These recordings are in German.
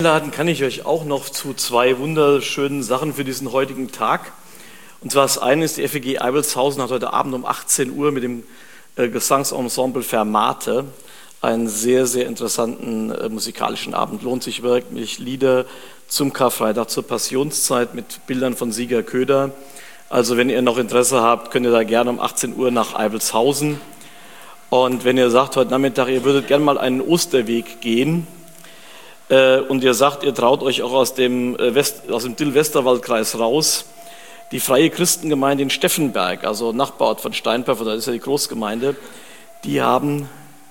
Einladen kann ich euch auch noch zu zwei wunderschönen Sachen für diesen heutigen Tag. Und zwar das eine ist, die FEG Eivelshausen hat heute Abend um 18 Uhr mit dem Gesangsensemble Fermate einen sehr, sehr interessanten musikalischen Abend. Lohnt sich wirklich. Lieder zum Karfreitag, zur Passionszeit mit Bildern von Sieger Köder. Also wenn ihr noch Interesse habt, könnt ihr da gerne um 18 Uhr nach Eivelshausen. Und wenn ihr sagt heute Nachmittag, ihr würdet gerne mal einen Osterweg gehen, und ihr sagt, ihr traut euch auch aus dem Dill-Westerwald-Kreis raus, die Freie Christengemeinde in Steffenberg, also Nachbarort von Steinperf, da ist ja die Großgemeinde, die haben...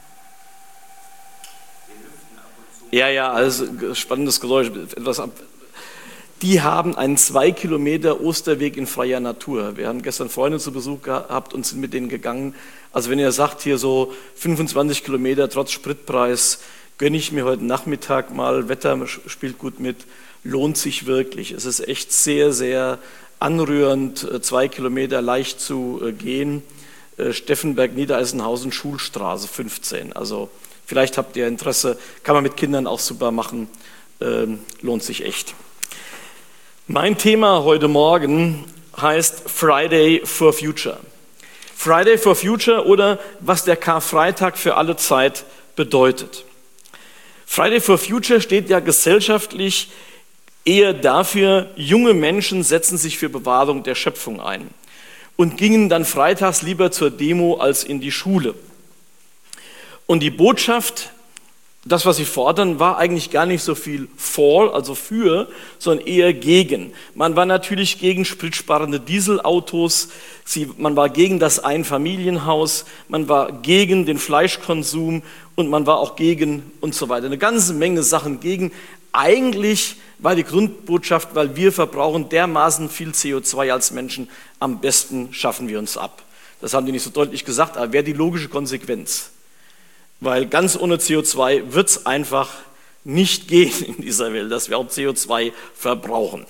Ja, also spannendes Geräusch, etwas ab. Die haben einen 2 Kilometer Osterweg in freier Natur. Wir haben gestern Freunde zu Besuch gehabt und sind mit denen gegangen. Also wenn ihr sagt, hier so 25 Kilometer trotz Spritpreis, gönne ich mir heute Nachmittag mal, Wetter spielt gut mit, lohnt sich wirklich. Es ist echt sehr, sehr anrührend, 2 Kilometer leicht zu gehen. Steffenberg, Niedereisenhausen, Schulstraße 15. Also vielleicht habt ihr Interesse, kann man mit Kindern auch super machen, lohnt sich echt. Mein Thema heute Morgen heißt Friday for Future. Friday for Future oder was der Karfreitag für alle Zeit bedeutet. Friday for Future steht ja gesellschaftlich eher dafür, junge Menschen setzen sich für Bewahrung der Schöpfung ein und gingen dann freitags lieber zur Demo als in die Schule. Und die Botschaft, das, was sie fordern, war eigentlich gar nicht so viel for, also für, sondern eher gegen. Man war natürlich gegen spritsparende Dieselautos, man war gegen das Einfamilienhaus, man war gegen den Fleischkonsum und man war auch gegen und so weiter. Eine ganze Menge Sachen gegen. Eigentlich war die Grundbotschaft, weil wir verbrauchen dermaßen viel CO2 als Menschen, am besten schaffen wir uns ab. Das haben die nicht so deutlich gesagt, aber wäre die logische Konsequenz. Weil ganz ohne CO2 wird es einfach nicht gehen in dieser Welt, dass wir auch CO2 verbrauchen.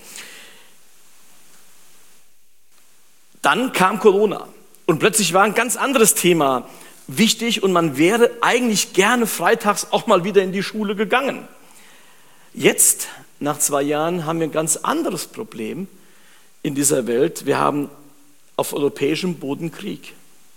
Dann kam Corona und plötzlich war ein ganz anderes Thema wichtig und man wäre eigentlich gerne freitags auch mal wieder in die Schule gegangen. Jetzt, nach 2 Jahren, haben wir ein ganz anderes Problem in dieser Welt. Wir haben auf europäischem Boden Krieg.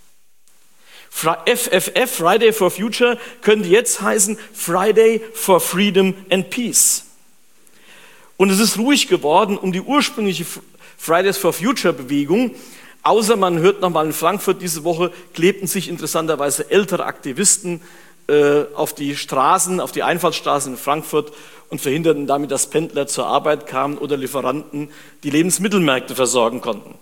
FFF, Friday for Future, könnte jetzt heißen Friday for Freedom and Peace. Und es ist ruhig geworden um die ursprüngliche Fridays for Future Bewegung, außer man hört nochmal in Frankfurt diese Woche, klebten sich interessanterweise ältere Aktivisten auf die Straßen, auf die Einfallsstraßen in Frankfurt und verhinderten damit, dass Pendler zur Arbeit kamen oder Lieferanten, die Lebensmittelmärkte versorgen konnten.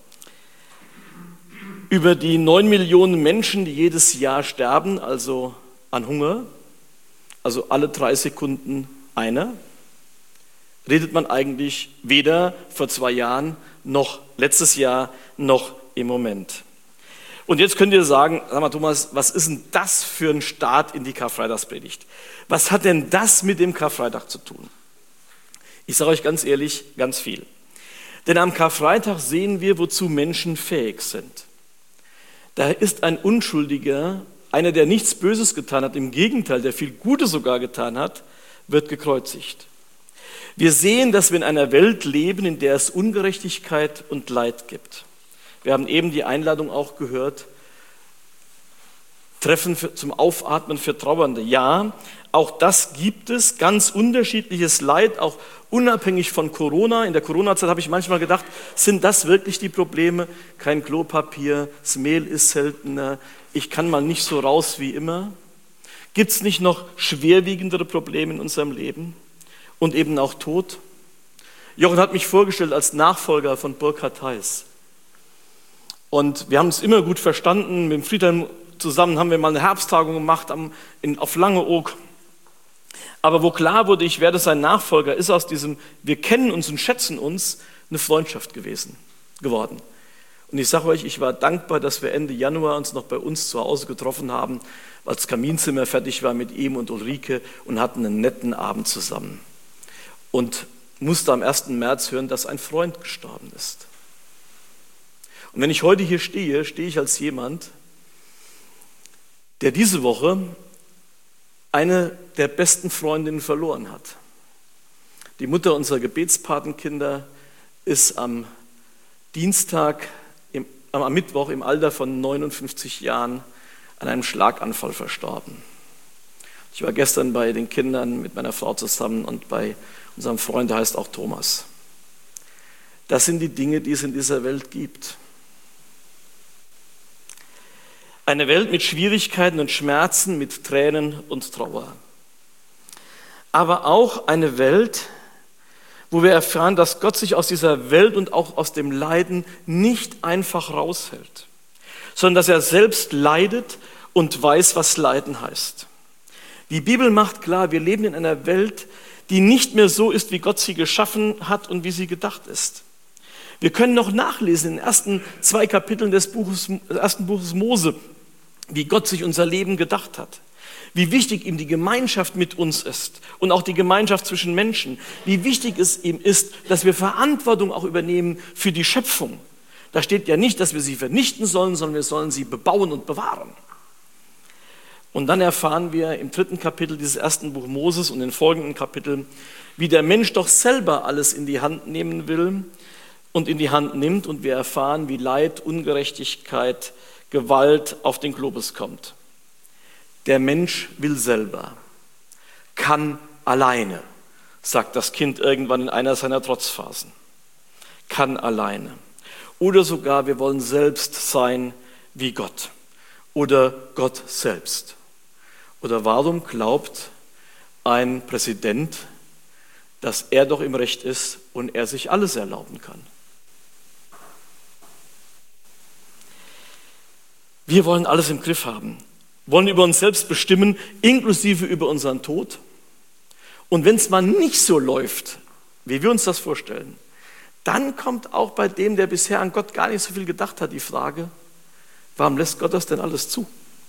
Über die 9 Millionen Menschen, die jedes Jahr sterben, also an Hunger, also alle 3 Sekunden einer, redet man eigentlich weder vor 2 Jahren, noch letztes Jahr, noch im Moment. Und jetzt könnt ihr sagen, sag mal Thomas, was ist denn das für ein Start in die Karfreitagspredigt? Was hat denn das mit dem Karfreitag zu tun? Ich sage euch ganz ehrlich, ganz viel. Denn am Karfreitag sehen wir, wozu Menschen fähig sind. Da ist ein Unschuldiger, einer, der nichts Böses getan hat, im Gegenteil, der viel Gutes sogar getan hat, wird gekreuzigt. Wir sehen, dass wir in einer Welt leben, in der es Ungerechtigkeit und Leid gibt. Wir haben eben die Einladung auch gehört, Treffen zum Aufatmen für Trauernde. Ja, auch das gibt es, ganz unterschiedliches Leid, auch unabhängig von Corona. In der Corona-Zeit habe ich manchmal gedacht, sind das wirklich die Probleme? Kein Klopapier, das Mehl ist seltener, ich kann mal nicht so raus wie immer. Gibt es nicht noch schwerwiegendere Probleme in unserem Leben? Und eben auch Tod? Jochen hat mich vorgestellt als Nachfolger von Burkhard Heiß. Und wir haben es immer gut verstanden, mit dem Friedhelm zusammen haben wir mal eine Herbsttagung gemacht auf Langeoog. Aber wo klar wurde, ich werde sein Nachfolger, ist aus diesem wir kennen uns und schätzen uns eine Freundschaft geworden. Und ich sage euch, ich war dankbar, dass wir Ende Januar uns noch bei uns zu Hause getroffen haben, als das Kaminzimmer fertig war mit ihm und Ulrike und hatten einen netten Abend zusammen. Und musste am 1. März hören, dass ein Freund gestorben ist. Und wenn ich heute hier stehe, stehe ich als jemand, der diese Woche eine der besten Freundinnen verloren hat. Die Mutter unserer Gebetspatenkinder ist am Mittwoch im Alter von 59 Jahren an einem Schlaganfall verstorben. Ich war gestern bei den Kindern mit meiner Frau zusammen und bei unserem Freund, der heißt auch Thomas. Das sind die Dinge, die es in dieser Welt gibt. Eine Welt mit Schwierigkeiten und Schmerzen, mit Tränen und Trauer. Aber auch eine Welt, wo wir erfahren, dass Gott sich aus dieser Welt und auch aus dem Leiden nicht einfach raushält, sondern dass er selbst leidet und weiß, was Leiden heißt. Die Bibel macht klar, wir leben in einer Welt, die nicht mehr so ist, wie Gott sie geschaffen hat und wie sie gedacht ist. Wir können noch nachlesen in den ersten 2 Kapiteln des ersten Buches Mose, wie Gott sich unser Leben gedacht hat. Wie wichtig ihm die Gemeinschaft mit uns ist und auch die Gemeinschaft zwischen Menschen. Wie wichtig es ihm ist, dass wir Verantwortung auch übernehmen für die Schöpfung. Da steht ja nicht, dass wir sie vernichten sollen, sondern wir sollen sie bebauen und bewahren. Und dann erfahren wir im 3. Kapitel dieses ersten Buch Moses und in den folgenden Kapiteln, wie der Mensch doch selber alles in die Hand nehmen will und in die Hand nimmt. Und wir erfahren, wie Leid, Ungerechtigkeit, Gewalt auf den Globus kommt. Der Mensch will selber, kann alleine, sagt das Kind irgendwann in einer seiner Trotzphasen. Kann alleine. Oder sogar, wir wollen selbst sein wie Gott. Oder Gott selbst. Oder warum glaubt ein Präsident, dass er doch im Recht ist und er sich alles erlauben kann? Wir wollen alles im Griff haben. Wollen über uns selbst bestimmen, inklusive über unseren Tod. Und wenn es mal nicht so läuft, wie wir uns das vorstellen, dann kommt auch bei dem, der bisher an Gott gar nicht so viel gedacht hat, die Frage, warum lässt Gott das denn alles zu?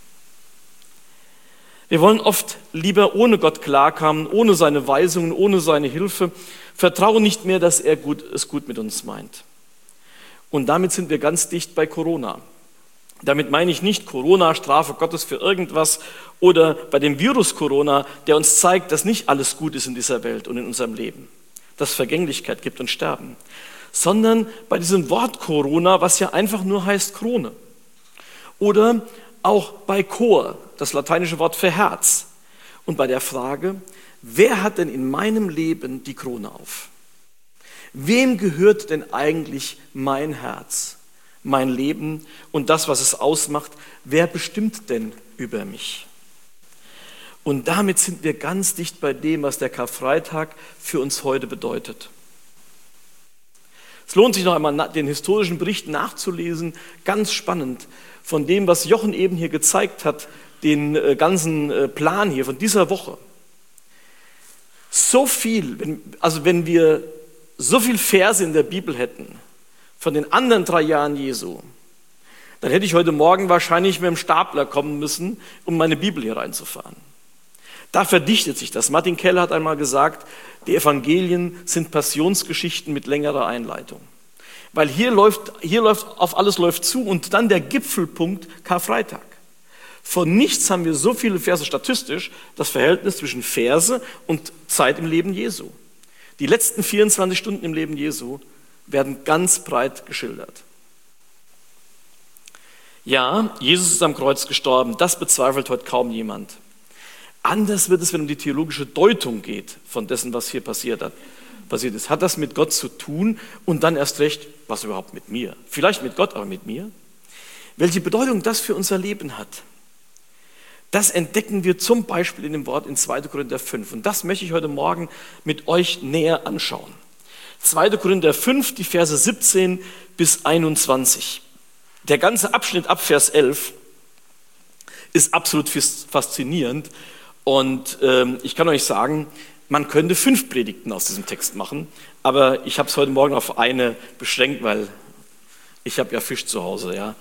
Wir wollen oft lieber ohne Gott klarkommen, ohne seine Weisungen, ohne seine Hilfe, vertrauen nicht mehr, dass er es gut mit uns meint. Und damit sind wir ganz dicht bei Corona. Damit meine ich nicht Corona, Strafe Gottes für irgendwas oder bei dem Virus Corona, der uns zeigt, dass nicht alles gut ist in dieser Welt und in unserem Leben, dass es Vergänglichkeit gibt und Sterben, sondern bei diesem Wort Corona, was ja einfach nur heißt Krone. Oder auch bei Cor, das lateinische Wort für Herz. Und bei der Frage, wer hat denn in meinem Leben die Krone auf? Wem gehört denn eigentlich mein Herz? Mein Leben und das, was es ausmacht, wer bestimmt denn über mich? Und damit sind wir ganz dicht bei dem, was der Karfreitag für uns heute bedeutet. Es lohnt sich noch einmal, den historischen Bericht nachzulesen, ganz spannend, von dem, was Jochen eben hier gezeigt hat, den ganzen Plan hier von dieser Woche. So viel, wenn wir so viel Verse in der Bibel hätten, von den anderen 3 Jahren Jesu, dann hätte ich heute Morgen wahrscheinlich mit dem Stapler kommen müssen, um meine Bibel hier reinzufahren. Da verdichtet sich das. Martin Keller hat einmal gesagt, die Evangelien sind Passionsgeschichten mit längerer Einleitung. Weil hier läuft auf alles läuft zu und dann der Gipfelpunkt Karfreitag. Von nichts haben wir so viele Verse statistisch, das Verhältnis zwischen Verse und Zeit im Leben Jesu. Die letzten 24 Stunden im Leben Jesu werden ganz breit geschildert. Ja, Jesus ist am Kreuz gestorben, das bezweifelt heute kaum jemand. Anders wird es, wenn um die theologische Deutung geht von dessen, was hier passiert ist. Hat das mit Gott zu tun und dann erst recht, was überhaupt mit mir? Vielleicht mit Gott, aber mit mir? Welche Bedeutung das für unser Leben hat, das entdecken wir zum Beispiel in dem Wort in 2. Korinther 5. Und das möchte ich heute Morgen mit euch näher anschauen. 2. Korinther 5, die Verse 17 bis 21. Der ganze Abschnitt ab Vers 11 ist absolut faszinierend und ich kann euch sagen, man könnte 5 Predigten aus diesem Text machen, aber ich habe es heute Morgen auf eine beschränkt, weil ich habe ja Fisch zu Hause. Ja.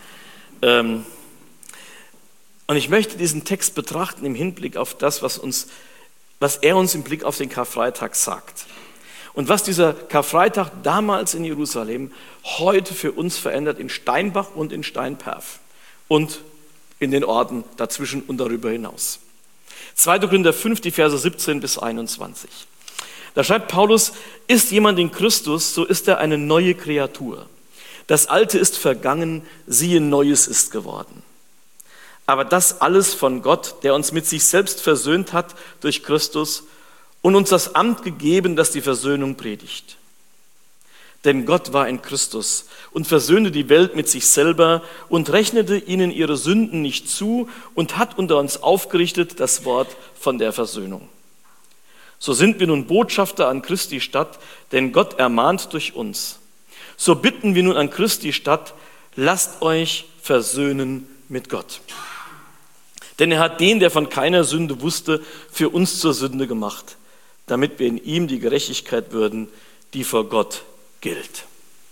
Und ich möchte diesen Text betrachten im Hinblick auf das, was er uns im Blick auf den Karfreitag sagt. Und was dieser Karfreitag damals in Jerusalem heute für uns verändert in Steinbach und in Steinperf und in den Orten dazwischen und darüber hinaus. 2. Korinther 5, die Verse 17 bis 21. Da schreibt Paulus, ist jemand in Christus, so ist er eine neue Kreatur. Das Alte ist vergangen, siehe, Neues ist geworden. Aber das alles von Gott, der uns mit sich selbst versöhnt hat durch Christus und uns das Amt gegeben, das die Versöhnung predigt. Denn Gott war in Christus und versöhnte die Welt mit sich selber und rechnete ihnen ihre Sünden nicht zu und hat unter uns aufgerichtet das Wort von der Versöhnung. So sind wir nun Botschafter an Christi statt, denn Gott ermahnt durch uns. So bitten wir nun an Christi statt, lasst euch versöhnen mit Gott. Denn er hat den, der von keiner Sünde wusste, für uns zur Sünde gemacht, damit wir in ihm die Gerechtigkeit würden, die vor Gott gilt.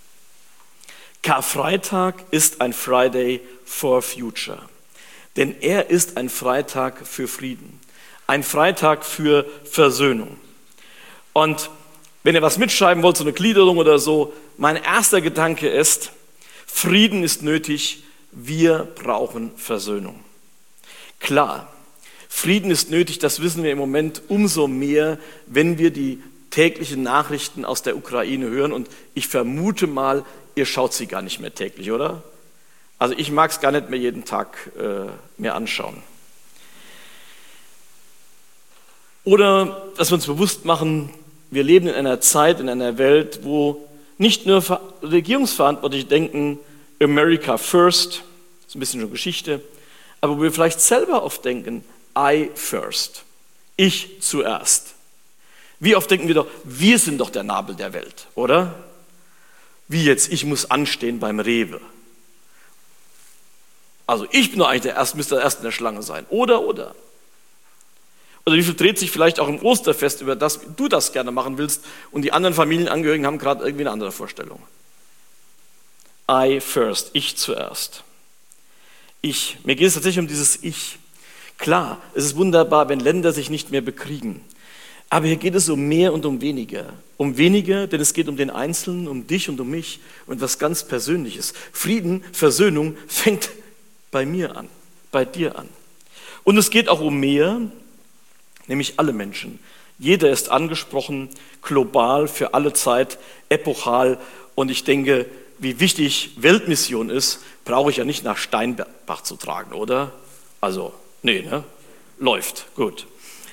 Karfreitag ist ein Friday for Future, denn er ist ein Freitag für Frieden, ein Freitag für Versöhnung. Und wenn ihr was mitschreiben wollt, so eine Gliederung oder so, mein erster Gedanke ist, Frieden ist nötig, wir brauchen Versöhnung. Klar, Frieden ist nötig, das wissen wir im Moment umso mehr, wenn wir die täglichen Nachrichten aus der Ukraine hören. Und ich vermute mal, ihr schaut sie gar nicht mehr täglich, oder? Also ich mag es gar nicht mehr jeden Tag mir anschauen. Oder dass wir uns bewusst machen, wir leben in einer Zeit, in einer Welt, wo nicht nur Regierungsverantwortliche denken, America first, das ist ein bisschen schon Geschichte, aber wo wir vielleicht selber oft denken, I first, ich zuerst. Wie oft denken wir doch, wir sind doch der Nabel der Welt, oder? Wie jetzt, ich muss anstehen beim Rewe. Also ich bin doch eigentlich müsste der Erste in der Schlange sein, oder? Oder wie viel dreht sich vielleicht auch im Osterfest über das, wie du das gerne machen willst und die anderen Familienangehörigen haben gerade irgendwie eine andere Vorstellung. I first, ich zuerst. Mir geht es tatsächlich um dieses Ich. Klar, es ist wunderbar, wenn Länder sich nicht mehr bekriegen. Aber hier geht es um mehr und um weniger. Um weniger, denn es geht um den Einzelnen, um dich und um mich und etwas ganz Persönliches. Frieden, Versöhnung fängt bei mir an, bei dir an. Und es geht auch um mehr, nämlich alle Menschen. Jeder ist angesprochen, global, für alle Zeit, epochal. Und ich denke, wie wichtig Weltmission ist, brauche ich ja nicht nach Steinbach zu tragen, oder? Also, nee, ne? Läuft, gut.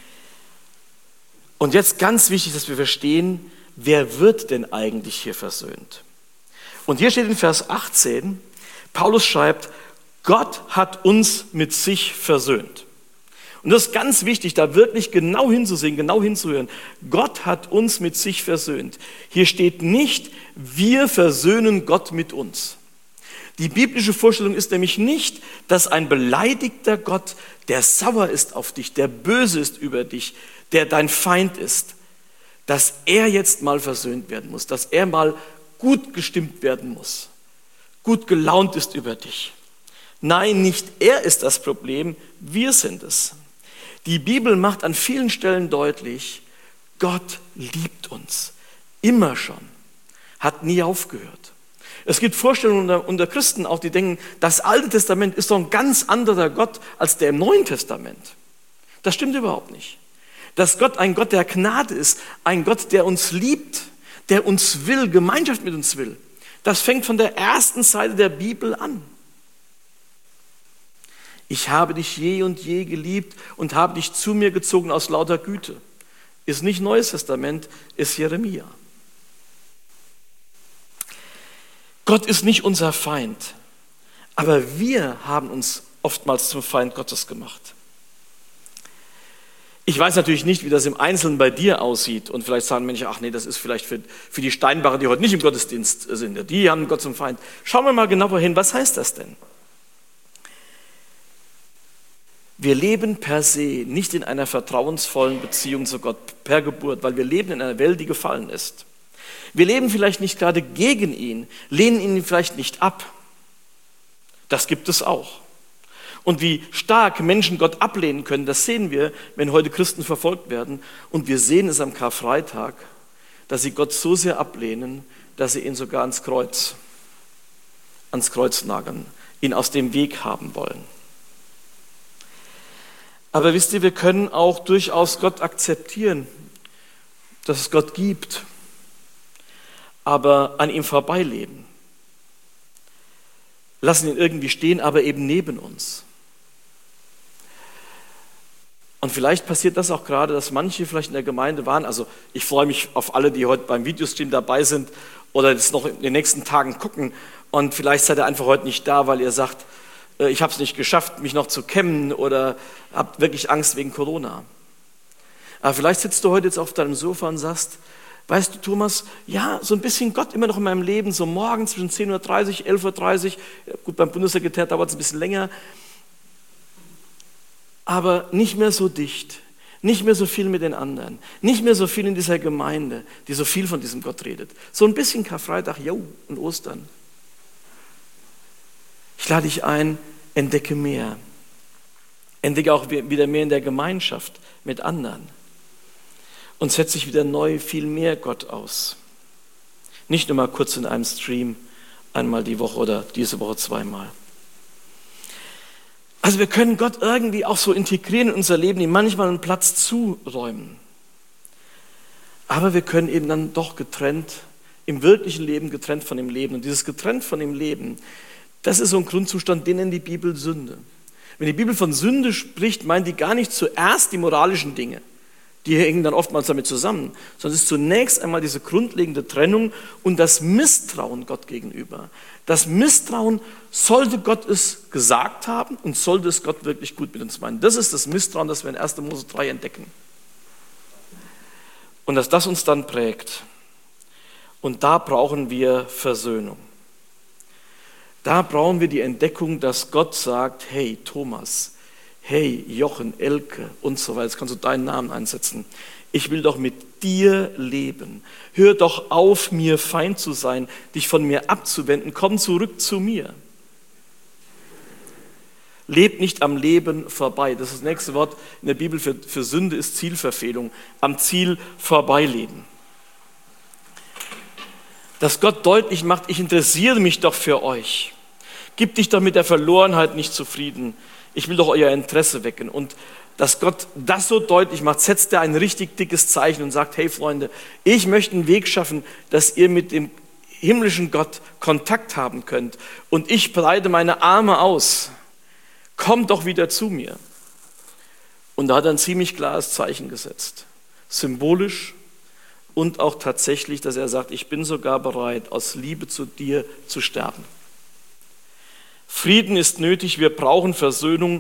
Und jetzt ganz wichtig, dass wir verstehen, wer wird denn eigentlich hier versöhnt? Und hier steht in Vers 18, Paulus schreibt, Gott hat uns mit sich versöhnt. Und das ist ganz wichtig, da wirklich genau hinzusehen, genau hinzuhören. Gott hat uns mit sich versöhnt. Hier steht nicht, wir versöhnen Gott mit uns. Die biblische Vorstellung ist nämlich nicht, dass ein beleidigter Gott, der sauer ist auf dich, der böse ist über dich, der dein Feind ist, dass er jetzt mal versöhnt werden muss, dass er mal gut gestimmt werden muss, gut gelaunt ist über dich. Nein, nicht er ist das Problem, wir sind es. Die Bibel macht an vielen Stellen deutlich, Gott liebt uns, immer schon, hat nie aufgehört. Es gibt Vorstellungen unter Christen auch, die denken, das Alte Testament ist doch ein ganz anderer Gott als der im Neuen Testament. Das stimmt überhaupt nicht. Dass Gott ein Gott der Gnade ist, ein Gott, der uns liebt, der uns will, Gemeinschaft mit uns will. Das fängt von der ersten Seite der Bibel an. Ich habe dich je und je geliebt und habe dich zu mir gezogen aus lauter Güte. Ist nicht Neues Testament, ist Jeremia. Gott ist nicht unser Feind, aber wir haben uns oftmals zum Feind Gottes gemacht. Ich weiß natürlich nicht, wie das im Einzelnen bei dir aussieht und vielleicht sagen Menschen, ach nee, das ist vielleicht für die Steinbacher, die heute nicht im Gottesdienst sind, die haben Gott zum Feind. Schauen wir mal genauer hin, was heißt das denn? Wir leben per se nicht in einer vertrauensvollen Beziehung zu Gott per Geburt, weil wir leben in einer Welt, die gefallen ist. Wir leben vielleicht nicht gerade gegen ihn, lehnen ihn vielleicht nicht ab. Das gibt es auch. Und wie stark Menschen Gott ablehnen können, das sehen wir, wenn heute Christen verfolgt werden. Und wir sehen es am Karfreitag, dass sie Gott so sehr ablehnen, dass sie ihn sogar ans Kreuz nageln, ihn aus dem Weg haben wollen. Aber wisst ihr, wir können auch durchaus Gott akzeptieren. dass es Gott gibt, aber an ihm vorbeileben. Lassen ihn irgendwie stehen, aber eben neben uns. Und vielleicht passiert das auch gerade, dass manche vielleicht in der Gemeinde waren. Also ich freue mich auf alle, die heute beim Videostream dabei sind oder das noch in den nächsten Tagen gucken. Und vielleicht seid ihr einfach heute nicht da, weil ihr sagt, ich habe es nicht geschafft, mich noch zu kämmen oder habt wirklich Angst wegen Corona. Aber vielleicht sitzt du heute jetzt auf deinem Sofa und sagst, weißt du, Thomas, ja, so ein bisschen Gott immer noch in meinem Leben, so morgens zwischen 10:30 Uhr, 11:30 Uhr, gut, beim Bundessekretär dauert es ein bisschen länger, aber nicht mehr so dicht, nicht mehr so viel mit den anderen, nicht mehr so viel in dieser Gemeinde, die so viel von diesem Gott redet. So ein bisschen Karfreitag, und Ostern. Ich lade dich ein, entdecke mehr. Entdecke auch wieder mehr in der Gemeinschaft mit anderen. Und setze dich wieder neu viel mehr Gott aus. Nicht nur mal kurz in einem Stream, einmal die Woche oder diese Woche zweimal. Also wir können Gott irgendwie auch so integrieren in unser Leben, ihm manchmal einen Platz zuräumen. Aber wir können eben dann doch getrennt, im wirklichen Leben getrennt von dem Leben. Und dieses getrennt von dem Leben, das ist so ein Grundzustand, den nennt die Bibel Sünde. Wenn die Bibel von Sünde spricht, meint die gar nicht zuerst die moralischen Dinge. Die hängen dann oftmals damit zusammen, sondern es ist zunächst einmal diese grundlegende Trennung und das Misstrauen Gott gegenüber. Das Misstrauen, sollte Gott es gesagt haben und sollte es Gott wirklich gut mit uns meinen. Das ist das Misstrauen, das wir in 1. Mose 3 entdecken. Und dass das uns dann prägt. Und da brauchen wir Versöhnung. Da brauchen wir die Entdeckung, dass Gott sagt, hey Thomas, hey Jochen, Elke und so weiter, jetzt kannst du deinen Namen einsetzen. Ich will doch mit dir leben. Hör doch auf, mir Feind zu sein, dich von mir abzuwenden. Komm zurück zu mir. Leb nicht am Leben vorbei. Das ist das nächste Wort in der Bibel für Sünde ist Zielverfehlung. Am Ziel vorbeileben. Dass Gott deutlich macht, ich interessiere mich doch für euch. Gib dich doch mit der Verlorenheit nicht zufrieden. Ich will doch euer Interesse wecken. Und dass Gott das so deutlich macht, setzt er ein richtig dickes Zeichen und sagt, hey Freunde, ich möchte einen Weg schaffen, dass ihr mit dem himmlischen Gott Kontakt haben könnt. Und ich breite meine Arme aus. Kommt doch wieder zu mir. Und da hat er ein ziemlich klares Zeichen gesetzt. Symbolisch und auch tatsächlich, dass er sagt, ich bin sogar bereit, aus Liebe zu dir zu sterben. Frieden ist nötig, wir brauchen Versöhnung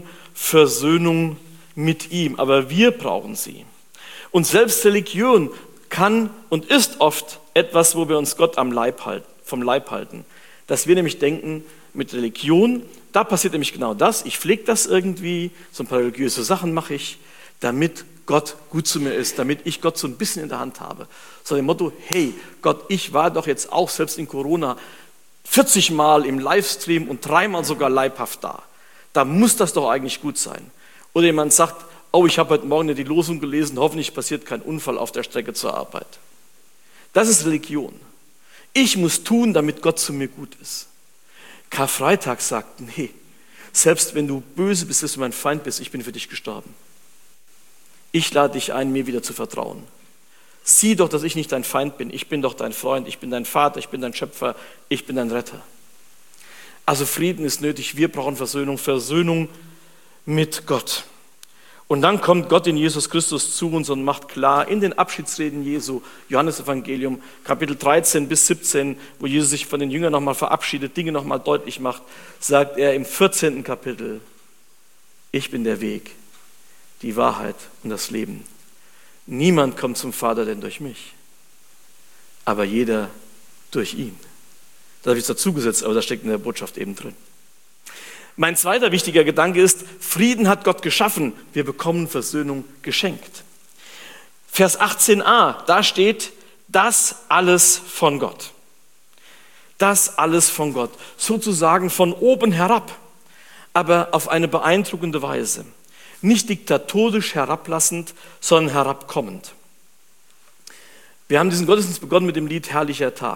mit ihm, aber wir brauchen sie. Und selbst Religion kann und ist oft etwas, wo wir uns Gott vom Leib halten. Dass wir nämlich denken, mit Religion, da passiert nämlich genau das, ich pflege das irgendwie, so ein paar religiöse Sachen mache ich, damit Gott gut zu mir ist, damit ich Gott so ein bisschen in der Hand habe. So dem Motto, hey Gott, ich war doch jetzt auch selbst in Corona 40 Mal im Livestream und 3-mal sogar leibhaft da. Da muss das doch eigentlich gut sein. Oder jemand sagt, oh, ich habe heute Morgen die Losung gelesen, hoffentlich passiert kein Unfall auf der Strecke zur Arbeit. Das ist Religion. Ich muss tun, damit Gott zu mir gut ist. Karfreitag sagt, nee, selbst wenn du böse bist, dass du mein Feind bist, ich bin für dich gestorben. Ich lade dich ein, mir wieder zu vertrauen. Sieh doch, dass ich nicht dein Feind bin. Ich bin doch dein Freund, ich bin dein Vater, ich bin dein Schöpfer, ich bin dein Retter. Also Frieden ist nötig, wir brauchen Versöhnung mit Gott. Und dann kommt Gott in Jesus Christus zu uns und macht klar, in den Abschiedsreden Jesu, Johannesevangelium, Kapitel 13 bis 17, wo Jesus sich von den Jüngern nochmal verabschiedet, Dinge nochmal deutlich macht, sagt er im 14. Kapitel, ich bin der Weg, die Wahrheit und das Leben. Niemand kommt zum Vater denn durch mich, aber jeder durch ihn. Da habe ich es dazugesetzt, aber das steckt in der Botschaft eben drin. Mein zweiter wichtiger Gedanke ist, Frieden hat Gott geschaffen, wir bekommen Versöhnung geschenkt. Vers 18a, da steht, das alles von Gott. Das alles von Gott, sozusagen von oben herab, aber auf eine beeindruckende Weise. Nicht diktatorisch herablassend, sondern herabkommend. Wir haben diesen Gottesdienst begonnen mit dem Lied Herrlicher Tag.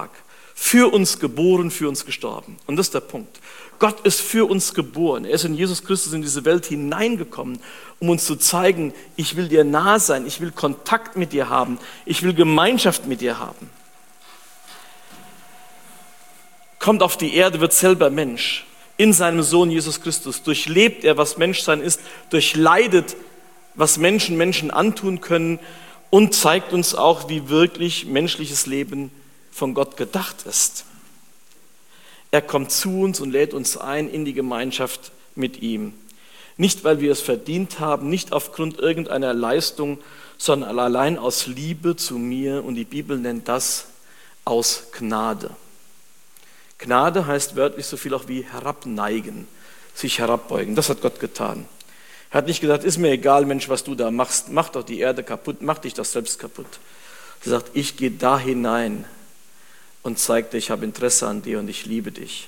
Für uns geboren, für uns gestorben. Und das ist der Punkt. Gott ist für uns geboren. Er ist in Jesus Christus in diese Welt hineingekommen, um uns zu zeigen, ich will dir nah sein, ich will Kontakt mit dir haben, ich will Gemeinschaft mit dir haben. Kommt auf die Erde, wird selber Mensch. In seinem Sohn Jesus Christus durchlebt er, was Menschsein ist, durchleidet, was Menschen antun können und zeigt uns auch, wie wirklich menschliches Leben von Gott gedacht ist. Er kommt zu uns und lädt uns ein in die Gemeinschaft mit ihm. Nicht, weil wir es verdient haben, nicht aufgrund irgendeiner Leistung, sondern allein aus Liebe zu mir. Und die Bibel nennt das aus Gnade. Gnade heißt wörtlich so viel auch wie herabneigen, sich herabbeugen. Das hat Gott getan. Er hat nicht gesagt, ist mir egal, Mensch, was du da machst, mach doch die Erde kaputt, mach dich doch selbst kaputt. Er sagt, ich gehe da hinein und zeige dir, ich habe Interesse an dir und ich liebe dich.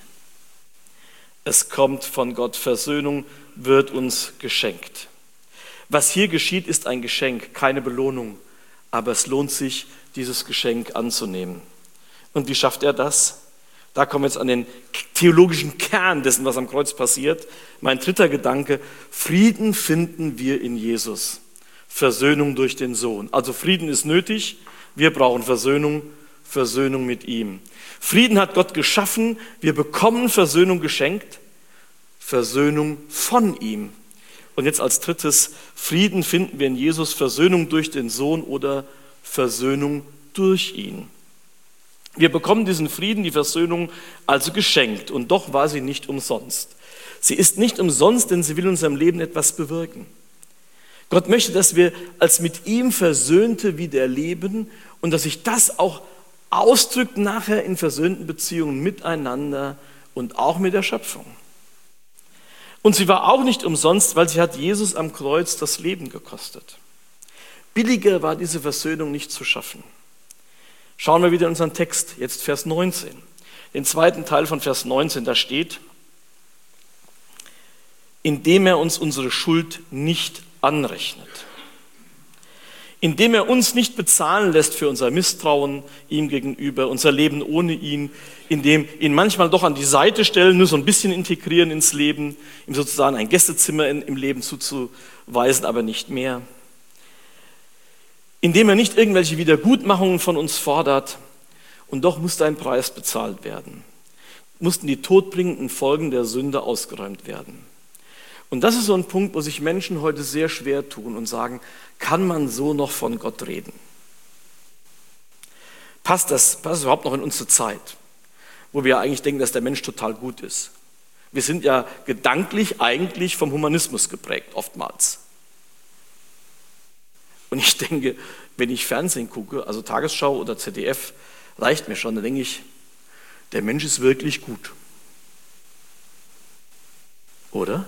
Es kommt von Gott, Versöhnung wird uns geschenkt. Was hier geschieht, ist ein Geschenk, keine Belohnung, aber es lohnt sich, dieses Geschenk anzunehmen. Und wie schafft er das? Da kommen wir jetzt an den theologischen Kern dessen, was am Kreuz passiert. Mein dritter Gedanke, Frieden finden wir in Jesus. Versöhnung durch den Sohn. Also Frieden ist nötig, wir brauchen Versöhnung mit ihm. Frieden hat Gott geschaffen, wir bekommen Versöhnung geschenkt, Versöhnung von ihm. Und jetzt als drittes, Frieden finden wir in Jesus, Versöhnung durch den Sohn oder Versöhnung durch ihn. Wir bekommen diesen Frieden, die Versöhnung also geschenkt und doch war sie nicht umsonst. Sie ist nicht umsonst, denn sie will in unserem Leben etwas bewirken. Gott möchte, dass wir als mit ihm Versöhnte wieder leben und dass sich das auch ausdrückt nachher in versöhnten Beziehungen miteinander und auch mit der Schöpfung. Und sie war auch nicht umsonst, weil sie hat Jesus am Kreuz das Leben gekostet. Billiger war diese Versöhnung nicht zu schaffen. Schauen wir wieder in unseren Text, jetzt Vers 19. Den zweiten Teil von Vers 19, da steht, indem er uns unsere Schuld nicht anrechnet. Indem er uns nicht bezahlen lässt für unser Misstrauen ihm gegenüber, unser Leben ohne ihn, indem ihn manchmal doch an die Seite stellen, nur so ein bisschen integrieren ins Leben, ihm sozusagen ein Gästezimmer im Leben zuzuweisen, aber nicht mehr. Indem er nicht irgendwelche Wiedergutmachungen von uns fordert, und doch musste ein Preis bezahlt werden. Mussten die todbringenden Folgen der Sünde ausgeräumt werden. Und das ist so ein Punkt, wo sich Menschen heute sehr schwer tun und sagen, kann man so noch von Gott reden? Passt das überhaupt noch in unsere Zeit, wo wir eigentlich denken, dass der Mensch total gut ist? Wir sind ja gedanklich eigentlich vom Humanismus geprägt, oftmals. Und ich denke, wenn ich Fernsehen gucke, also Tagesschau oder ZDF, reicht mir schon, dann denke ich, der Mensch ist wirklich gut. Oder?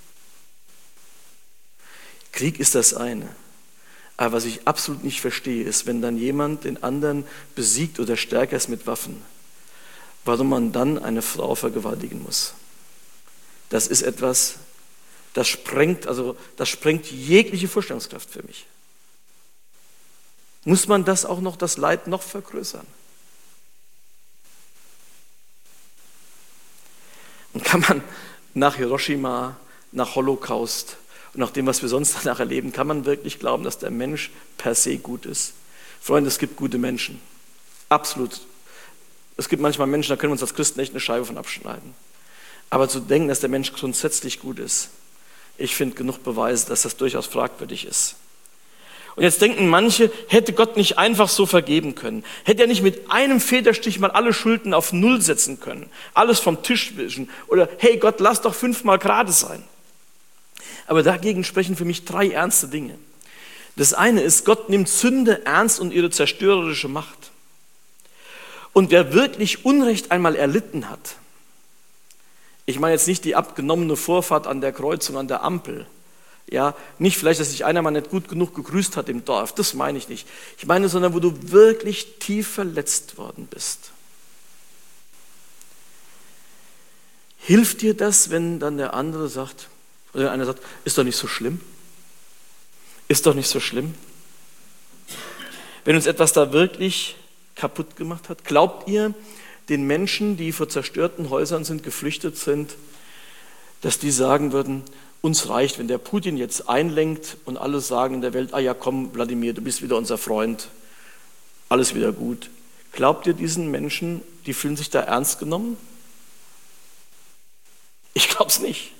Krieg ist das eine. Aber was ich absolut nicht verstehe, ist, wenn dann jemand den anderen besiegt oder stärker ist mit Waffen, warum man dann eine Frau vergewaltigen muss. Das ist etwas, das sprengt jegliche Vorstellungskraft für mich. Muss man das auch noch, das Leid noch vergrößern? Und kann man nach Hiroshima, nach Holocaust und nach dem, was wir sonst danach erleben, kann man wirklich glauben, dass der Mensch per se gut ist? Freunde, es gibt gute Menschen. Absolut. Es gibt manchmal Menschen, da können wir uns als Christen echt eine Scheibe von abschneiden. Aber zu denken, dass der Mensch grundsätzlich gut ist, ich finde genug Beweise, dass das durchaus fragwürdig ist. Und jetzt denken manche, hätte Gott nicht einfach so vergeben können? Hätte er nicht mit einem Federstich mal alle Schulden auf Null setzen können? Alles vom Tisch wischen? Oder, hey Gott, lass doch 5-mal gerade sein. Aber dagegen sprechen für mich 3 ernste Dinge. Das eine ist, Gott nimmt Sünde ernst und ihre zerstörerische Macht. Und wer wirklich Unrecht einmal erlitten hat, ich meine jetzt nicht die abgenommene Vorfahrt an der Kreuzung, an der Ampel, ja, nicht vielleicht, dass sich einer mal nicht gut genug gegrüßt hat im Dorf, das meine ich nicht. Ich meine, sondern wo du wirklich tief verletzt worden bist. Hilft dir das, wenn dann der andere sagt, oder einer sagt, ist doch nicht so schlimm? Ist doch nicht so schlimm? Wenn uns etwas da wirklich kaputt gemacht hat, glaubt ihr, den Menschen, die vor zerstörten Häusern sind, geflüchtet sind, dass die sagen würden, uns reicht, wenn der Putin jetzt einlenkt und alle sagen in der Welt, ah ja komm Wladimir, du bist wieder unser Freund, alles wieder gut. Glaubt ihr diesen Menschen, die fühlen sich da ernst genommen? Ich glaube es nicht.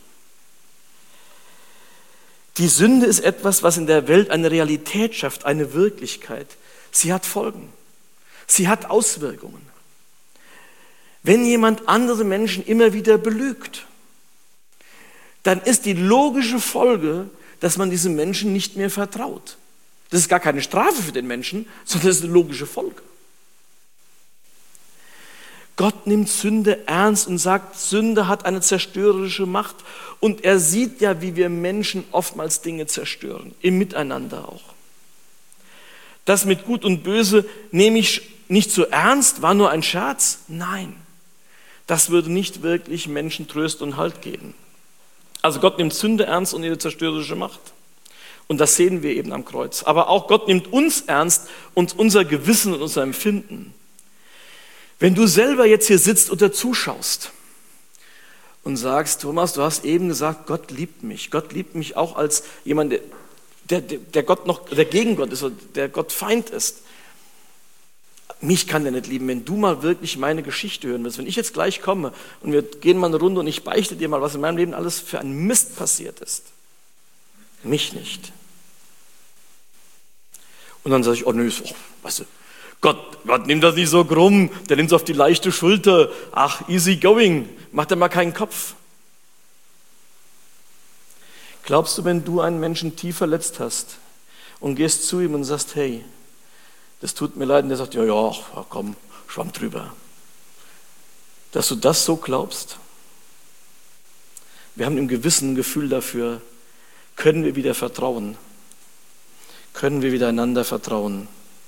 Die Sünde ist etwas, was in der Welt eine Realität schafft, eine Wirklichkeit. Sie hat Folgen. Sie hat Auswirkungen. Wenn jemand andere Menschen immer wieder belügt, dann ist die logische Folge, dass man diesem Menschen nicht mehr vertraut. Das ist gar keine Strafe für den Menschen, sondern das ist eine logische Folge. Gott nimmt Sünde ernst und sagt, Sünde hat eine zerstörerische Macht. Und er sieht ja, wie wir Menschen oftmals Dinge zerstören, im Miteinander auch. Das mit Gut und Böse nehme ich nicht so ernst, war nur ein Scherz. Nein, das würde nicht wirklich Menschen Tröst und Halt geben. Also Gott nimmt Sünde ernst und ihre zerstörerische Macht. Und das sehen wir eben am Kreuz. Aber auch Gott nimmt uns ernst und unser Gewissen und unser Empfinden. Wenn du selber jetzt hier sitzt oder zuschaust und sagst, Thomas, du hast eben gesagt, Gott liebt mich. Gott liebt mich auch als jemand, der Gott noch, der gegen Gott ist, der Gott Feind ist. Mich kann der nicht lieben, wenn du mal wirklich meine Geschichte hören willst. Wenn ich jetzt gleich komme und wir gehen mal eine Runde und ich beichte dir mal, was in meinem Leben alles für ein Mist passiert ist. Mich nicht. Und dann sage ich, oh nö, weißt du, Gott nimmt das nicht so krumm, der nimmt es auf die leichte Schulter. Ach, easy going, macht er mal keinen Kopf. Glaubst du, wenn du einen Menschen tief verletzt hast und gehst zu ihm und sagst, hey, das tut mir leid, und der sagt, ja, komm, schwamm drüber. Dass du das so glaubst? Wir haben im Gewissen ein Gefühl dafür, können wir wieder vertrauen? Können wir wieder einander vertrauen?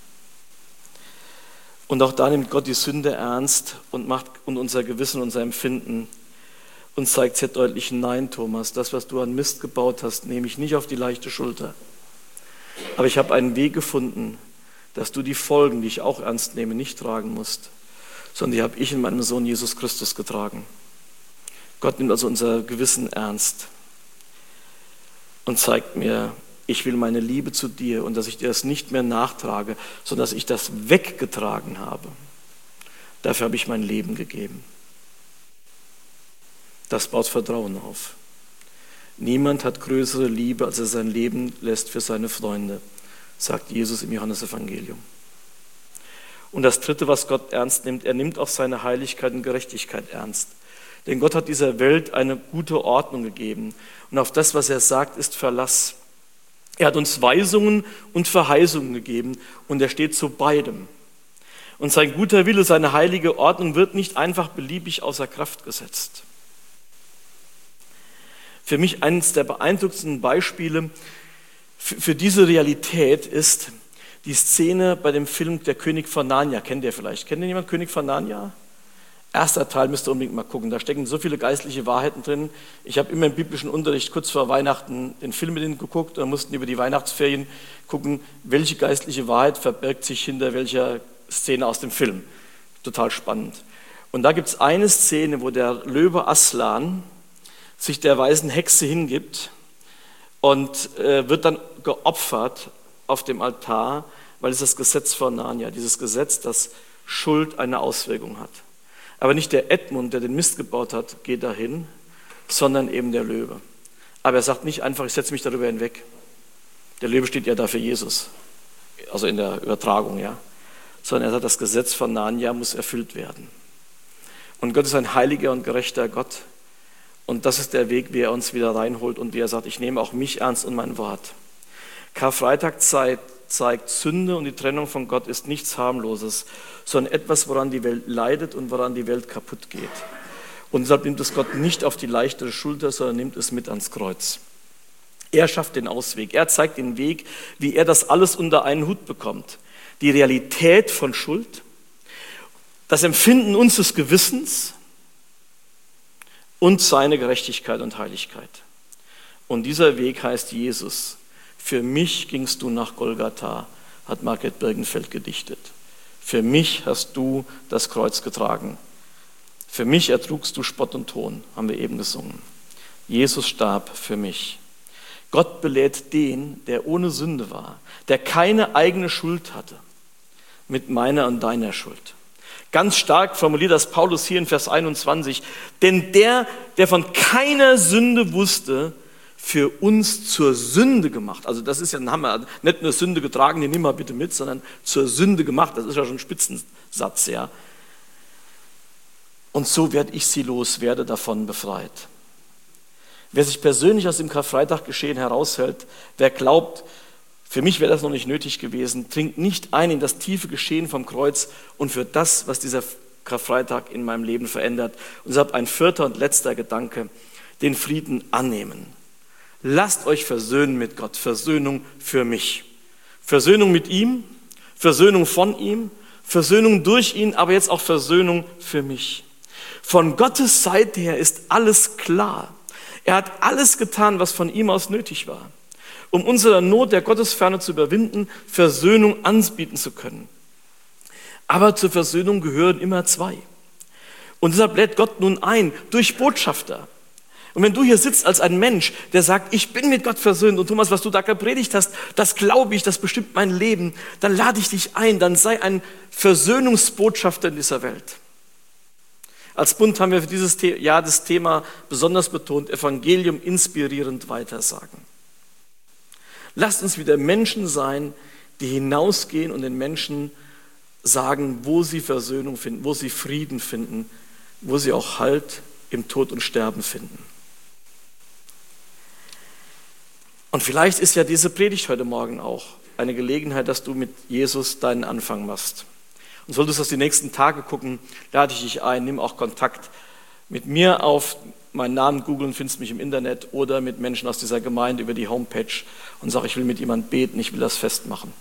Und auch da nimmt Gott die Sünde ernst und unser Gewissen, unser Empfinden und zeigt sehr deutlich, nein, Thomas, das, was du an Mist gebaut hast, nehme ich nicht auf die leichte Schulter. Aber ich habe einen Weg gefunden, dass du die Folgen, die ich auch ernst nehme, nicht tragen musst, sondern die habe ich in meinem Sohn Jesus Christus getragen. Gott nimmt also unser Gewissen ernst und zeigt mir, ich will meine Liebe zu dir und dass ich dir das nicht mehr nachtrage, sondern dass ich das weggetragen habe. Dafür habe ich mein Leben gegeben. Das baut Vertrauen auf. Niemand hat größere Liebe, als er sein Leben lässt für seine Freunde, sagt Jesus im Johannesevangelium. Und das Dritte, was Gott ernst nimmt, er nimmt auch seine Heiligkeit und Gerechtigkeit ernst. Denn Gott hat dieser Welt eine gute Ordnung gegeben. Und auf das, was er sagt, ist Verlass. Er hat uns Weisungen und Verheißungen gegeben und er steht zu beidem. Und sein guter Wille, seine heilige Ordnung wird nicht einfach beliebig außer Kraft gesetzt. Für mich eines der beeindruckendsten Beispiele für diese Realität ist die Szene bei dem Film Der König von Narnia. Kennt ihr vielleicht? Kennt ihr jemand König von Narnia? Erster Teil müsst ihr unbedingt mal gucken. Da stecken so viele geistliche Wahrheiten drin. Ich habe immer im biblischen Unterricht kurz vor Weihnachten den Film mit denen geguckt und mussten über die Weihnachtsferien gucken, welche geistliche Wahrheit verbirgt sich hinter welcher Szene aus dem Film. Total spannend. Und da gibt es eine Szene, wo der Löwe Aslan sich der weißen Hexe hingibt und wird dann geopfert auf dem Altar, weil es das Gesetz von Narnia, dieses Gesetz, das Schuld eine Auswirkung hat. Aber nicht der Edmund, der den Mist gebaut hat, geht dahin, sondern eben der Löwe. Aber er sagt nicht einfach, ich setze mich darüber hinweg. Der Löwe steht ja da für Jesus, also in der Übertragung, ja. Sondern er sagt, das Gesetz von Narnia muss erfüllt werden. Und Gott ist ein heiliger und gerechter Gott. Und das ist der Weg, wie er uns wieder reinholt und wie er sagt, ich nehme auch mich ernst und mein Wort. Karfreitag zeigt, Sünde und die Trennung von Gott ist nichts Harmloses, sondern etwas, woran die Welt leidet und woran die Welt kaputt geht. Und deshalb nimmt es Gott nicht auf die leichtere Schulter, sondern nimmt es mit ans Kreuz. Er schafft den Ausweg, er zeigt den Weg, wie er das alles unter einen Hut bekommt. Die Realität von Schuld, das Empfinden unseres Gewissens und seine Gerechtigkeit und Heiligkeit. Und dieser Weg heißt Jesus. Für mich gingst du nach Golgatha, hat Margret Birkenfeld gedichtet. Für mich hast du das Kreuz getragen. Für mich ertrugst du Spott und Hohn, haben wir eben gesungen. Jesus starb für mich. Gott belädt den, der ohne Sünde war, der keine eigene Schuld hatte, mit meiner und deiner Schuld. Ganz stark formuliert das Paulus hier in Vers 21. Denn der von keiner Sünde wusste, für uns zur Sünde gemacht. Also das ist ja ein Hammer. Nicht nur Sünde getragen, den nimm mal bitte mit, sondern zur Sünde gemacht. Das ist ja schon ein Spitzensatz, ja. Und so werde ich sie los, werde davon befreit. Wer sich persönlich aus dem Karfreitag-Geschehen heraushält, wer glaubt, für mich wäre das noch nicht nötig gewesen, dringt nicht ein in das tiefe Geschehen vom Kreuz und für das, was dieser Karfreitag in meinem Leben verändert. Und deshalb ein vierter und letzter Gedanke, den Frieden annehmen. Lasst euch versöhnen mit Gott, Versöhnung für mich. Versöhnung mit ihm, Versöhnung von ihm, Versöhnung durch ihn, aber jetzt auch Versöhnung für mich. Von Gottes Seite her ist alles klar. Er hat alles getan, was von ihm aus nötig war, um unsere Not der Gottesferne zu überwinden, Versöhnung anbieten zu können. Aber zur Versöhnung gehören immer zwei. Und deshalb lädt Gott nun ein, durch Botschafter. Und wenn du hier sitzt als ein Mensch, der sagt, ich bin mit Gott versöhnt und Thomas, was du da gepredigt hast, das glaube ich, das bestimmt mein Leben, dann lade ich dich ein, dann sei ein Versöhnungsbotschafter in dieser Welt. Als Bund haben wir für dieses Jahr das Thema besonders betont, Evangelium inspirierend weitersagen. Lasst uns wieder Menschen sein, die hinausgehen und den Menschen sagen, wo sie Versöhnung finden, wo sie Frieden finden, wo sie auch Halt im Tod und Sterben finden. Und vielleicht ist ja diese Predigt heute Morgen auch eine Gelegenheit, dass du mit Jesus deinen Anfang machst. Und solltest du das die nächsten Tage gucken, lade ich dich ein, nimm auch Kontakt mit mir auf, meinen Namen googeln, findest mich im Internet oder mit Menschen aus dieser Gemeinde über die Homepage und sag, ich will mit jemandem beten, ich will das festmachen.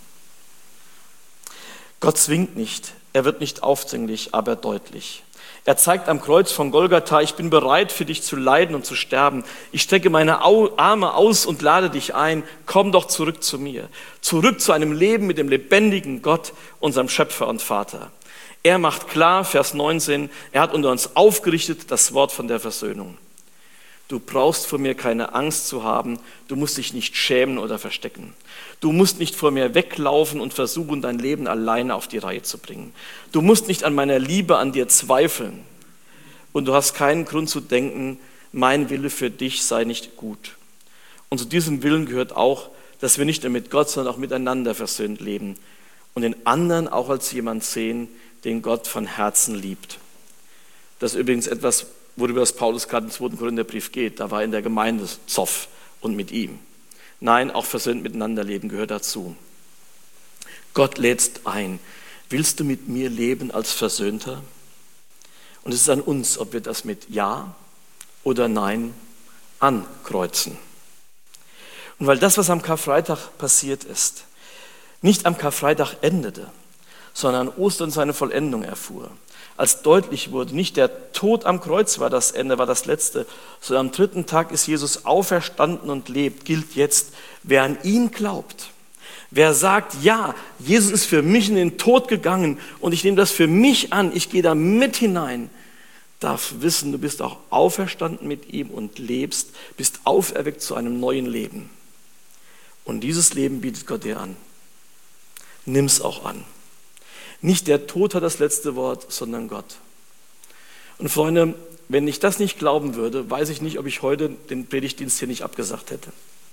Gott zwingt nicht, er wird nicht aufdringlich, aber deutlich. Er zeigt am Kreuz von Golgatha, ich bin bereit für dich zu leiden und zu sterben. Ich strecke meine Arme aus und lade dich ein, komm doch zurück zu mir. Zurück zu einem Leben mit dem lebendigen Gott, unserem Schöpfer und Vater. Er macht klar, Vers 19, er hat unter uns aufgerichtet das Wort von der Versöhnung. Du brauchst vor mir keine Angst zu haben, du musst dich nicht schämen oder verstecken. Du musst nicht vor mir weglaufen und versuchen, dein Leben alleine auf die Reihe zu bringen. Du musst nicht an meiner Liebe an dir zweifeln. Und du hast keinen Grund zu denken, mein Wille für dich sei nicht gut. Und zu diesem Willen gehört auch, dass wir nicht nur mit Gott, sondern auch miteinander versöhnt leben und den anderen auch als jemand sehen, den Gott von Herzen liebt. Das ist übrigens etwas, worüber es Paulus gerade im 2. Korintherbrief geht. Da war in der Gemeinde Zoff und mit ihm. Nein, auch versöhnt miteinander leben gehört dazu. Gott lädt ein. Willst du mit mir leben als Versöhnter? Und es ist an uns, ob wir das mit Ja oder Nein ankreuzen. Und weil das, was am Karfreitag passiert ist, nicht am Karfreitag endete, sondern an Ostern seine Vollendung erfuhr, als deutlich wurde, nicht der Tod am Kreuz war das Ende, war das Letzte, sondern am 3. Tag ist Jesus auferstanden und lebt, gilt jetzt, wer an ihn glaubt. Wer sagt, ja, Jesus ist für mich in den Tod gegangen und ich nehme das für mich an, ich gehe da mit hinein, darf wissen, du bist auch auferstanden mit ihm und lebst, bist auferweckt zu einem neuen Leben. Und dieses Leben bietet Gott dir an. Nimm's auch an. Nicht der Tod hat das letzte Wort, sondern Gott. Und Freunde, wenn ich das nicht glauben würde, weiß ich nicht, ob ich heute den Predigtdienst hier nicht abgesagt hätte.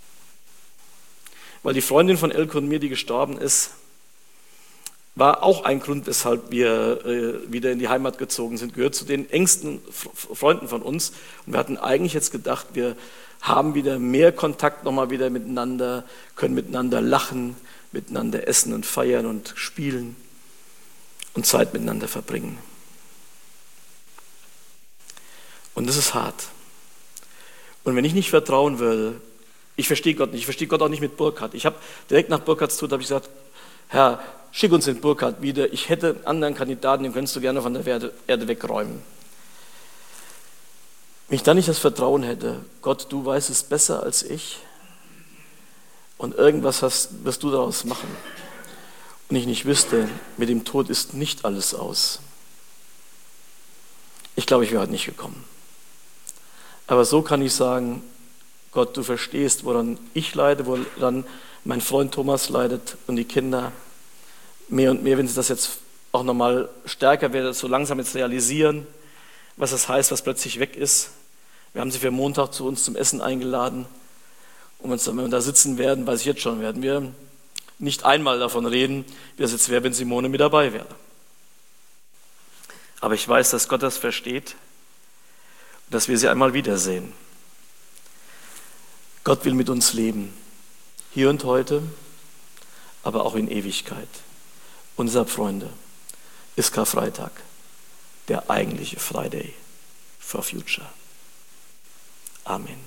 Weil die Freundin von Elke und mir, die gestorben ist, war auch ein Grund, weshalb wir wieder in die Heimat gezogen sind, gehört zu den engsten Freunden von uns. Und wir hatten eigentlich jetzt gedacht, wir haben wieder mehr Kontakt nochmal wieder miteinander, können miteinander lachen, miteinander essen und feiern und spielen und Zeit miteinander verbringen. Und das ist hart. Und wenn ich nicht vertrauen würde, ich verstehe Gott nicht, ich verstehe Gott auch nicht mit Burkhard. Ich habe direkt nach Burkhards Tod gesagt, Herr, schick uns den Burkhard wieder. Ich hätte einen anderen Kandidaten, den könntest du gerne von der Erde wegräumen. Wenn ich dann nicht das Vertrauen hätte, Gott, du weißt es besser als ich und irgendwas wirst du daraus machen. Und ich nicht wüsste, mit dem Tod ist nicht alles aus. Ich glaube, ich wäre heute nicht gekommen. Aber so kann ich sagen, Gott, du verstehst, woran ich leide, woran mein Freund Thomas leidet und die Kinder. Mehr und mehr, wenn sie das jetzt auch nochmal stärker werden, so langsam jetzt realisieren, was das heißt, was plötzlich weg ist. Wir haben sie für Montag zu uns zum Essen eingeladen. Und wenn wir da sitzen werden, weiß ich jetzt schon, werden wir nicht einmal davon reden, wie das jetzt wäre, wenn Simone mit dabei wäre. Aber ich weiß, dass Gott das versteht und dass wir sie einmal wiedersehen. Gott will mit uns leben, hier und heute, aber auch in Ewigkeit. Unser Freunde ist Karfreitag, der eigentliche Friday for Future. Amen.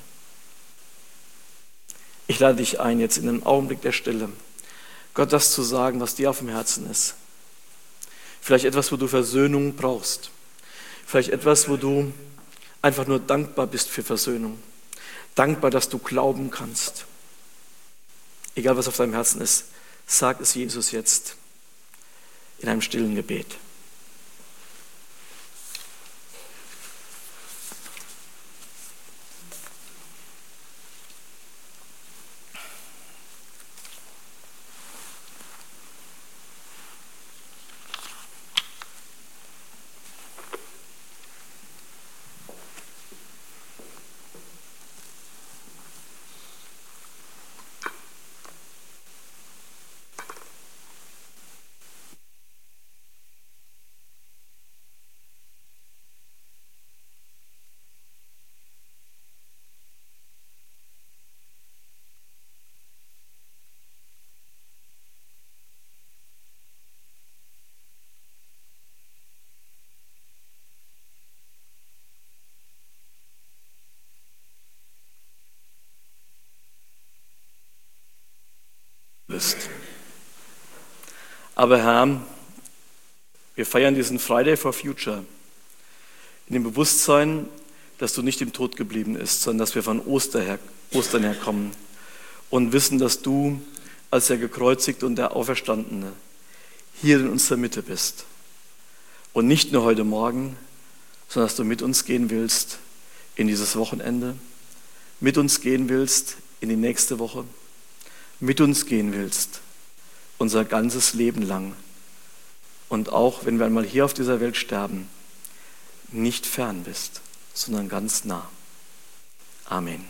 Ich lade dich ein, jetzt in einem Augenblick der Stille, Gott das zu sagen, was dir auf dem Herzen ist. Vielleicht etwas, wo du Versöhnung brauchst. Vielleicht etwas, wo du einfach nur dankbar bist für Versöhnung. Dankbar, dass du glauben kannst. Egal, was auf deinem Herzen ist, sag es Jesus jetzt in einem stillen Gebet. Bist. Aber Herr, wir feiern diesen Friday for Future in dem Bewusstsein, dass du nicht im Tod geblieben bist, sondern dass wir von Ostern her kommen und wissen, dass du als der Gekreuzigte und der Auferstandene hier in unserer Mitte bist. Und nicht nur heute Morgen, sondern dass du mit uns gehen willst in dieses Wochenende, mit uns gehen willst in die nächste Woche, mit uns gehen willst, unser ganzes Leben lang. Und auch, wenn wir einmal hier auf dieser Welt sterben, nicht fern bist, sondern ganz nah. Amen.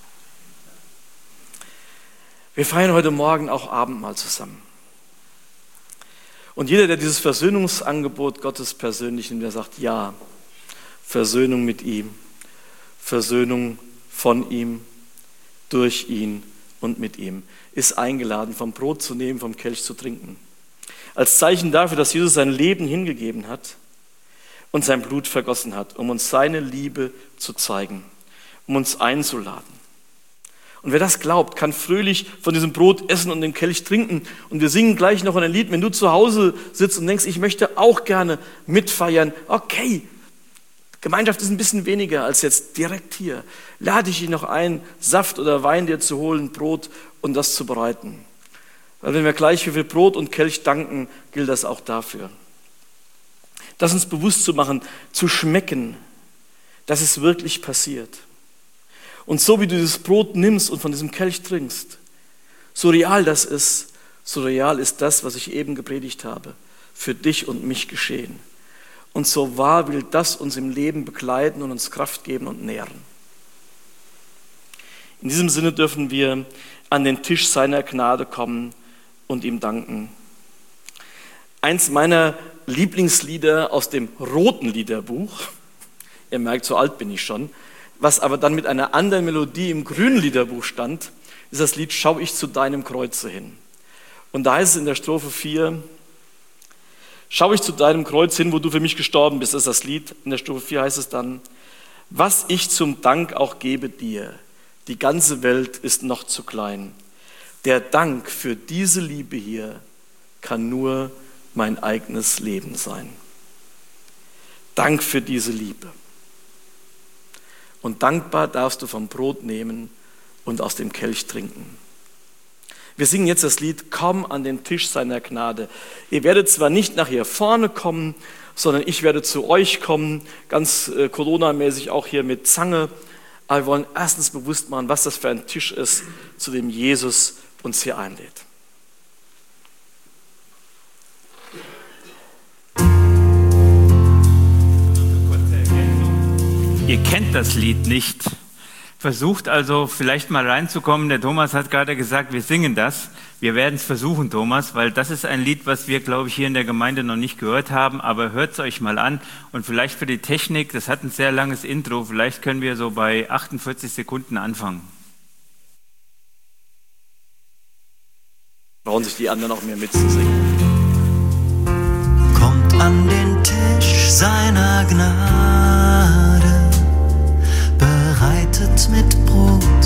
Wir feiern heute Morgen auch Abendmahl zusammen. Und jeder, der dieses Versöhnungsangebot Gottes persönlich nimmt, der sagt, ja, Versöhnung mit ihm, Versöhnung von ihm, durch ihn und mit ihm, ist eingeladen, vom Brot zu nehmen, vom Kelch zu trinken. Als Zeichen dafür, dass Jesus sein Leben hingegeben hat und sein Blut vergossen hat, um uns seine Liebe zu zeigen, um uns einzuladen. Und wer das glaubt, kann fröhlich von diesem Brot essen und dem Kelch trinken. Und wir singen gleich noch ein Lied. Wenn du zu Hause sitzt und denkst, ich möchte auch gerne mitfeiern, okay, Gemeinschaft ist ein bisschen weniger als jetzt direkt hier. Lade ich dich noch ein, Saft oder Wein dir zu holen, Brot und das zu bereiten. Weil wenn wir gleich für Brot und Kelch danken, gilt das auch dafür. Das uns bewusst zu machen, zu schmecken, dass es wirklich passiert. Und so wie du dieses Brot nimmst und von diesem Kelch trinkst, so real das ist, so real ist das, was ich eben gepredigt habe, für dich und mich geschehen. Und so wahr will das uns im Leben begleiten und uns Kraft geben und nähren. In diesem Sinne dürfen wir an den Tisch seiner Gnade kommen und ihm danken. Eins meiner Lieblingslieder aus dem roten Liederbuch, ihr merkt, so alt bin ich schon, was aber dann mit einer anderen Melodie im grünen Liederbuch stand, ist das Lied Schau ich zu deinem Kreuze hin. Und da heißt es in der Strophe 4, schau ich zu deinem Kreuz hin, wo du für mich gestorben bist, das ist das Lied. In der Strophe 4 heißt es dann, was ich zum Dank auch gebe dir, die ganze Welt ist noch zu klein. Der Dank für diese Liebe hier kann nur mein eigenes Leben sein. Dank für diese Liebe. Und dankbar darfst du vom Brot nehmen und aus dem Kelch trinken. Wir singen jetzt das Lied Komm an den Tisch seiner Gnade. Ihr werdet zwar nicht nach hier vorne kommen sondern ich werde zu euch kommen, ganz Corona-mäßig auch hier mit Zange. Aber wir wollen erstens bewusst machen, was das für ein Tisch ist, zu dem Jesus uns hier einlädt. Ihr kennt das Lied nicht. Versucht also vielleicht mal reinzukommen. Der Thomas hat gerade gesagt, wir singen das. Wir werden es versuchen, Thomas, weil das ist ein Lied, was wir, glaube ich, hier in der Gemeinde noch nicht gehört haben. Aber hört es euch mal an. Und vielleicht für die Technik, das hat ein sehr langes Intro, vielleicht können wir so bei 48 Sekunden anfangen. Brauchen sich die anderen auch mehr mitzusingen. Kommt an den Tisch seiner Gnade, bereitet mit Brot